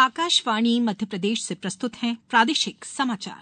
आकाशवाणी मध्य प्रदेश से प्रस्तुत हैं प्रादेशिक समाचार।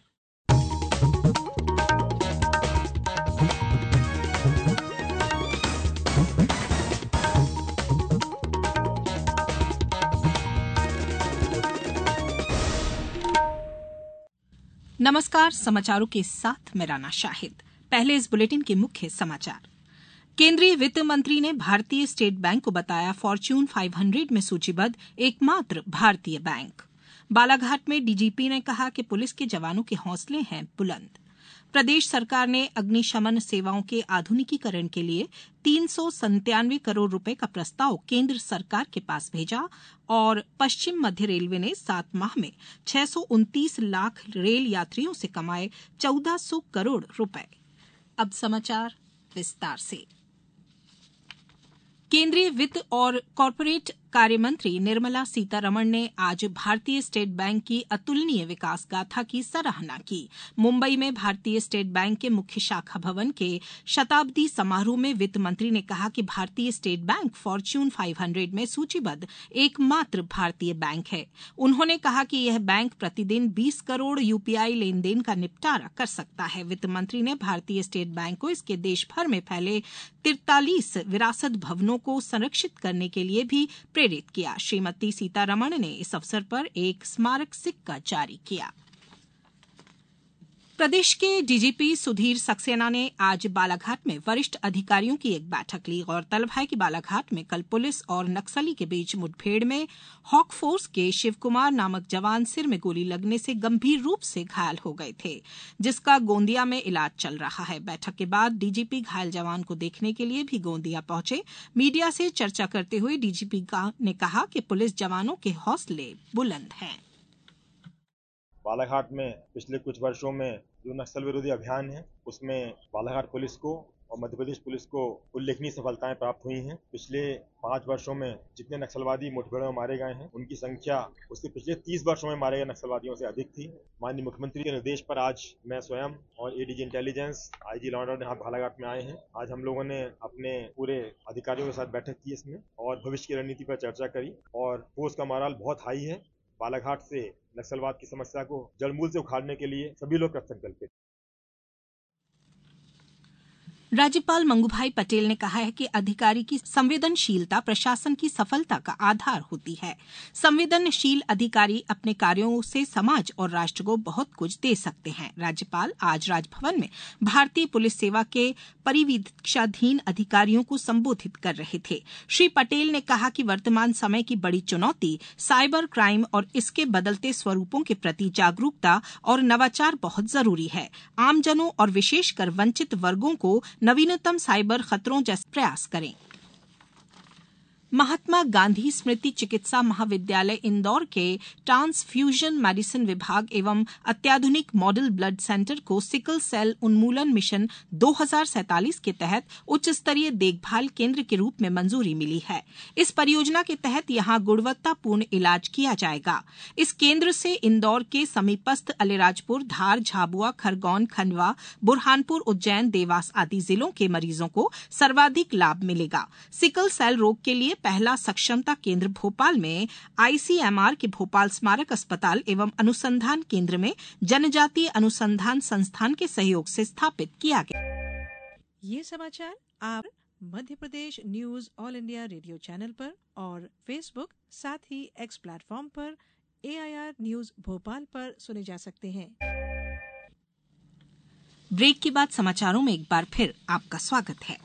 नमस्कार, समाचारों के साथ मैं राना शाहिद। पहले इस बुलेटिन के मुख्य समाचार। केंद्रीय वित्त मंत्री ने भारतीय स्टेट बैंक को बताया फॉर्च्यून 500 में सूचीबद्ध एकमात्र भारतीय बैंक। बालाघाट में डीजीपी ने कहा कि पुलिस के जवानों के हौसले हैं बुलंद। प्रदेश सरकार ने अग्निशमन सेवाओं के आधुनिकीकरण के लिए 397 करोड़ रुपए का प्रस्ताव केंद्र सरकार के पास भेजा और पश्चिम मध्य रेलवे ने 7 माह में 629 लाख रेल यात्रियों से कमाए 1400 करोड़ रुपए। अब समाचार विस्तार से। केंद्रीय वित्त और कॉरपोरेट कार्य मंत्री निर्मला सीतारमण ने आज भारतीय स्टेट बैंक की अतुलनीय विकास गाथा की सराहना की। मुंबई में भारतीय स्टेट बैंक के मुख्य शाखा भवन के शताब्दी समारोह में वित्त मंत्री ने कहा कि भारतीय स्टेट बैंक फॉर्च्यून 500 में सूचीबद्ध एकमात्र भारतीय बैंक है। उन्होंने कहा कि यह बैंक प्रतिदिन 20 करोड़ यूपीआई लेन देन का निपटारा कर सकता है। वित्त मंत्री ने भारतीय स्टेट बैंक को इसके देश भर में फैले 43 विरासत भवनों को संरक्षित करने के लिए भी प्रेरित किया। श्रीमती सीतारमण ने इस अवसर पर एक स्मारक सिक्का जारी किया। प्रदेश के डीजीपी सुधीर सक्सेना ने आज बालाघाट में वरिष्ठ अधिकारियों की एक बैठक ली। गौरतलब है कि बालाघाट में कल पुलिस और नक्सली के बीच मुठभेड़ में हॉक फोर्स के शिव कुमार नामक जवान सिर में गोली लगने से गंभीर रूप से घायल हो गए थे, जिसका गोंदिया में इलाज चल रहा है। बैठक के बाद डीजीपी घायल जवान को देखने के लिए भी गोंदिया पहुंचे। मीडिया से चर्चा करते हुए डीजीपी ने कहा कि पुलिस जवानों के हौसले बुलंद हैं। बालाघाट में पिछले कुछ वर्षों में जो नक्सल विरोधी अभियान है उसमें बालाघाट पुलिस को और मध्य प्रदेश पुलिस को उल्लेखनीय सफलताएं प्राप्त हुई हैं। पिछले 5 वर्षों में जितने नक्सलवादी मुठभेड़ों में मारे गए हैं उनकी संख्या उसके पिछले 30 वर्षों में मारे गए नक्सलवादियों से अधिक थी। माननीय मुख्यमंत्री के निर्देश पर आज मैं स्वयं और ADG intelligence IG law and order यहाँ बालाघाट में आए हैं। आज हम लोगों ने अपने पूरे अधिकारियों के साथ बैठक की इसमें और भविष्य की रणनीति पर चर्चा करी और फोर्स का मोराल बहुत हाई है। बालाघाट से नक्सलवाद की समस्या को जड़मूल से उखाड़ने के लिए सभी लोग कृतसंकल्पित। राज्यपाल मंगूभाई पटेल ने कहा है कि अधिकारी की संवेदनशीलता प्रशासन की सफलता का आधार होती है। संवेदनशील अधिकारी अपने कार्यों से समाज और राष्ट्र को बहुत कुछ दे सकते हैं। राज्यपाल आज राजभवन में भारतीय पुलिस सेवा के परिवीक्षाधीन अधिकारियों को संबोधित कर रहे थे। श्री पटेल ने कहा कि वर्तमान समय की बड़ी चुनौती साइबर क्राइम और इसके बदलते स्वरूपों के प्रति जागरूकता और नवाचार बहुत जरूरी है। आमजनों और विशेषकर वंचित वर्गों को नवीनतम साइबर खतरों जैसे प्रयास करें। महात्मा गांधी स्मृति चिकित्सा महाविद्यालय इंदौर के ट्रांसफ्यूजन मेडिसिन विभाग एवं अत्याधुनिक मॉडल ब्लड सेंटर को सिकल सेल उन्मूलन मिशन 2047 के तहत उच्च स्तरीय देखभाल केंद्र के रूप में मंजूरी मिली है। इस परियोजना के तहत यहां गुणवत्तापूर्ण इलाज किया जाएगा। इस केंद्र से इंदौर के समीपस्थ अलीराजपुर, धार, झाबुआ, खरगौन, खंडवा, बुरहानपुर, उज्जैन, देवास आदि जिलों के मरीजों को सर्वाधिक लाभ मिलेगा। सिकल सेल रोग के लिए पहला सक्षमता केंद्र भोपाल में आईसीएमआर के भोपाल स्मारक अस्पताल एवं अनुसंधान केंद्र में जनजातीय अनुसंधान संस्थान के सहयोग से स्थापित किया गया। ये समाचार आप Madhya Pradesh news All India Radio channel पर और फेसबुक साथ ही एक्स प्लेटफॉर्म पर AIR न्यूज भोपाल पर सुने जा सकते हैं। ब्रेक के बाद समाचारों में एक बार फिर आपका स्वागत है।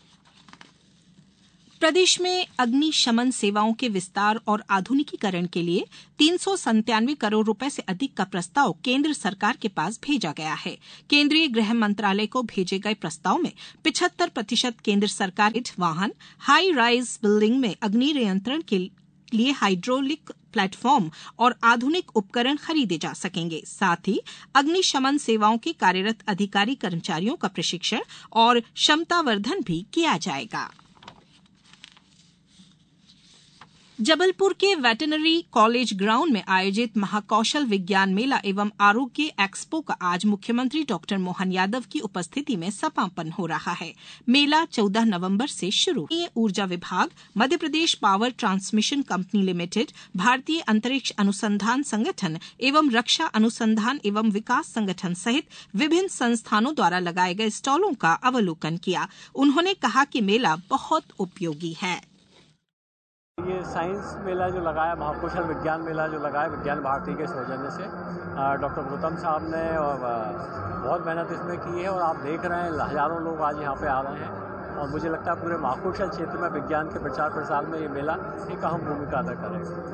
प्रदेश में अग्निशमन सेवाओं के विस्तार और आधुनिकीकरण के लिए 397 करोड़ रुपए से अधिक का प्रस्ताव केंद्र सरकार के पास भेजा गया है। केंद्रीय गृह मंत्रालय को भेजे गए प्रस्ताव में 75% केंद्र सरकार वाहन, हाई राइज बिल्डिंग में अग्नि नियंत्रण के लिए हाइड्रोलिक प्लेटफॉर्म और आधुनिक उपकरण खरीदे जा सकेंगे। साथ ही अग्निशमन सेवाओं के कार्यरत अधिकारी कर्मचारियों का प्रशिक्षण और क्षमतावर्धन भी किया जाएगा। जबलपुर के वेटरनरी कॉलेज ग्राउंड में आयोजित महाकौशल विज्ञान मेला एवं आरोग्य एक्सपो का आज मुख्यमंत्री डॉक्टर मोहन यादव की उपस्थिति में समापन हो रहा है। मेला 14 नवंबर से शुरू। ऊर्जा विभाग, Madhya Pradesh power transmission company limited, भारतीय अंतरिक्ष अनुसंधान संगठन एवं रक्षा अनुसंधान एवं विकास संगठन सहित विभिन्न संस्थानों द्वारा लगाए गए स्टॉलों का अवलोकन किया। उन्होंने कहा कि मेला बहुत उपयोगी है। ये साइंस मेला जो लगाया, महाकौशल विज्ञान मेला जो लगाया विज्ञान भारती के सौजन्य से डॉक्टर गौतम साहब ने और बहुत मेहनत इसमें की है और आप देख रहे हैं हजारों लोग आज यहाँ पे आ रहे हैं और मुझे लगता है पूरे महाकौशल क्षेत्र में विज्ञान के प्रचार प्रसार में ये मेला एक अहम भूमिका अदा करेगा।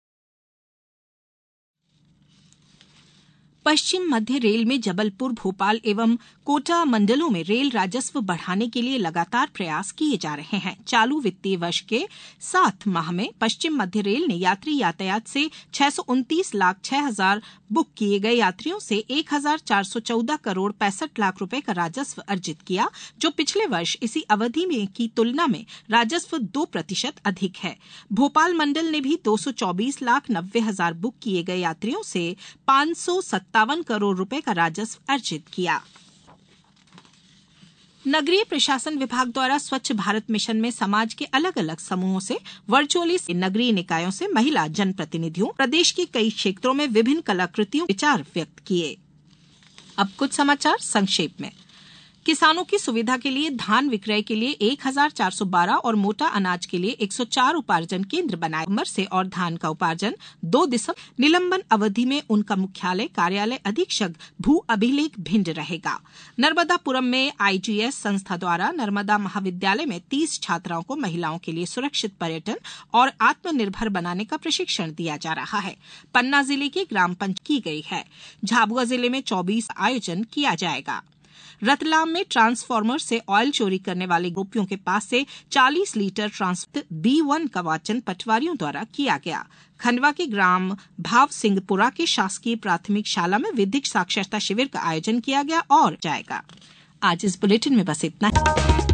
पश्चिम मध्य रेल में जबलपुर, भोपाल एवं कोटा मंडलों में रेल राजस्व बढ़ाने के लिए लगातार प्रयास किए जा रहे हैं। चालू वित्तीय वर्ष के 7 माह में पश्चिम मध्य रेल ने यात्री यातायात से 629,06,000 बुक किए गए यात्रियों से 1,414 करोड़ 65 लाख रुपए का राजस्व अर्जित किया, जो पिछले वर्ष इसी अवधि में की तुलना में राजस्व 2% अधिक है। भोपाल मंडल ने भी 224,90,000 बुक किए गए यात्रियों से 557 करोड़ रुपए का राजस्व अर्जित किया। नगरीय प्रशासन विभाग द्वारा स्वच्छ भारत मिशन में समाज के अलग अलग समूहों से वर्चुअली नगरीय निकायों से महिला जनप्रतिनिधियों प्रदेश के कई क्षेत्रों में विभिन्न कलाकृतियों विचार व्यक्त किए। अब कुछ समाचार संक्षेप में। किसानों की सुविधा के लिए धान विक्रय के लिए 1,412 और मोटा अनाज के लिए 104 उपार्जन केंद्र बनाए। नवंबर से और धान का उपार्जन 2 दिसंबर निलंबन अवधि में उनका मुख्यालय कार्यालय अधीक्षक भू अभिलेख भिंड रहेगा। नर्मदापुरम में आईजीएस संस्था द्वारा नर्मदा महाविद्यालय में 30 छात्राओं को महिलाओं के लिए सुरक्षित पर्यटन और आत्मनिर्भर बनाने का प्रशिक्षण दिया जा रहा है। पन्ना जिले की ग्राम पंचायत की गई है। झाबुआ जिले में 24 आयोजन किया जाएगा। रतलाम में ट्रांसफार्मर से ऑयल चोरी करने वाले आरोपियों के पास से 40 लीटर ट्रांसफार्मर B1 का वाचन पटवारियों द्वारा किया गया। खंडवा के ग्राम भाव सिंहपुरा के शासकीय प्राथमिक शाला में विधिक साक्षरता शिविर का आयोजन किया गया और जाएगा। आज इस बुलेटिन में बस इतना।